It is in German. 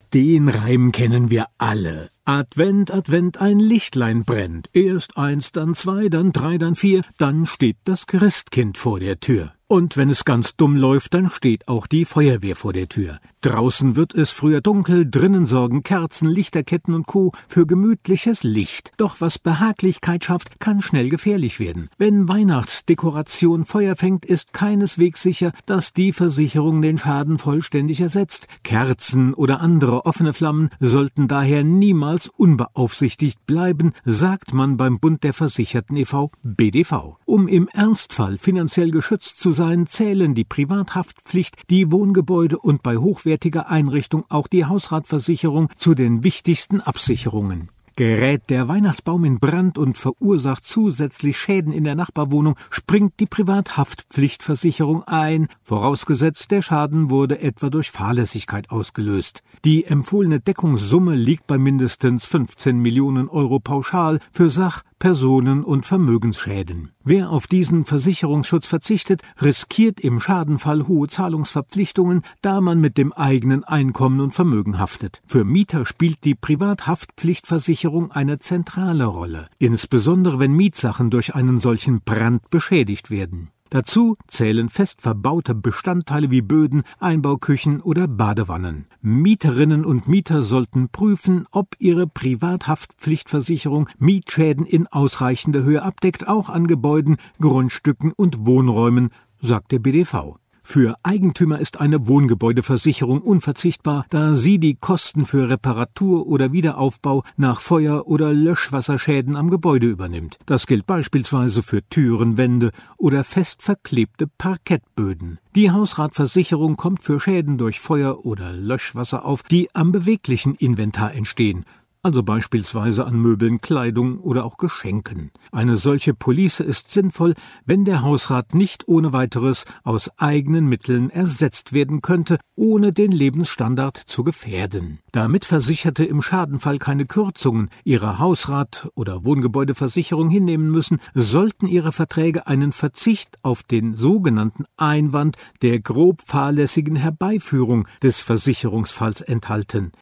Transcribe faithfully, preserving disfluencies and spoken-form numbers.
Den Reim kennen wir alle. Advent, Advent, ein Lichtlein brennt. Erst eins, dann zwei, dann drei, dann vier, dann steht das Christkind vor der Tür. Und wenn es ganz dumm läuft, dann steht auch die Feuerwehr vor der Tür. Draußen wird es früher dunkel, drinnen sorgen Kerzen, Lichterketten und Co. für gemütliches Licht. Doch was Behaglichkeit schafft, kann schnell gefährlich werden. Wenn Weihnachtsdekoration Feuer fängt, ist keineswegs sicher, dass die Versicherung den Schaden vollständig ersetzt. Kerzen oder andere offene Flammen sollten daher niemals unbeaufsichtigt bleiben, sagt man beim Bund der Versicherten e V B D V. Um im Ernstfall finanziell geschützt zu sein, zählen die Privathaftpflicht, die Wohngebäude und bei hochwertiger Einrichtung auch die Hausratversicherung zu den wichtigsten Absicherungen. Gerät der Weihnachtsbaum in Brand und verursacht zusätzlich Schäden in der Nachbarwohnung, springt die Privathaftpflichtversicherung ein, vorausgesetzt der Schaden wurde etwa durch Fahrlässigkeit ausgelöst. Die empfohlene Deckungssumme liegt bei mindestens fünfzehn Millionen Euro pauschal für Sach-, Personen- und Vermögensschäden. Wer auf diesen Versicherungsschutz verzichtet, riskiert im Schadenfall hohe Zahlungsverpflichtungen, da man mit dem eigenen Einkommen und Vermögen haftet. Für Mieter spielt die Privathaftpflichtversicherung eine zentrale Rolle, insbesondere wenn Mietsachen durch einen solchen Brand beschädigt werden. Dazu zählen fest verbaute Bestandteile wie Böden, Einbauküchen oder Badewannen. Mieterinnen und Mieter sollten prüfen, ob ihre Privathaftpflichtversicherung Mietschäden in ausreichender Höhe abdeckt, auch an Gebäuden, Grundstücken und Wohnräumen, sagt der B D V. Für Eigentümer ist eine Wohngebäudeversicherung unverzichtbar, da sie die Kosten für Reparatur oder Wiederaufbau nach Feuer- oder Löschwasserschäden am Gebäude übernimmt. Das gilt beispielsweise für Türen, Wände oder fest verklebte Parkettböden. Die Hausratversicherung kommt für Schäden durch Feuer oder Löschwasser auf, die am beweglichen Inventar entstehen, also beispielsweise an Möbeln, Kleidung oder auch Geschenken. Eine solche Police ist sinnvoll, wenn der Hausrat nicht ohne weiteres aus eigenen Mitteln ersetzt werden könnte, ohne den Lebensstandard zu gefährden. Damit Versicherte im Schadenfall keine Kürzungen ihrer Hausrat- oder Wohngebäudeversicherung hinnehmen müssen, sollten ihre Verträge einen Verzicht auf den sogenannten Einwand der grob fahrlässigen Herbeiführung des Versicherungsfalls enthalten.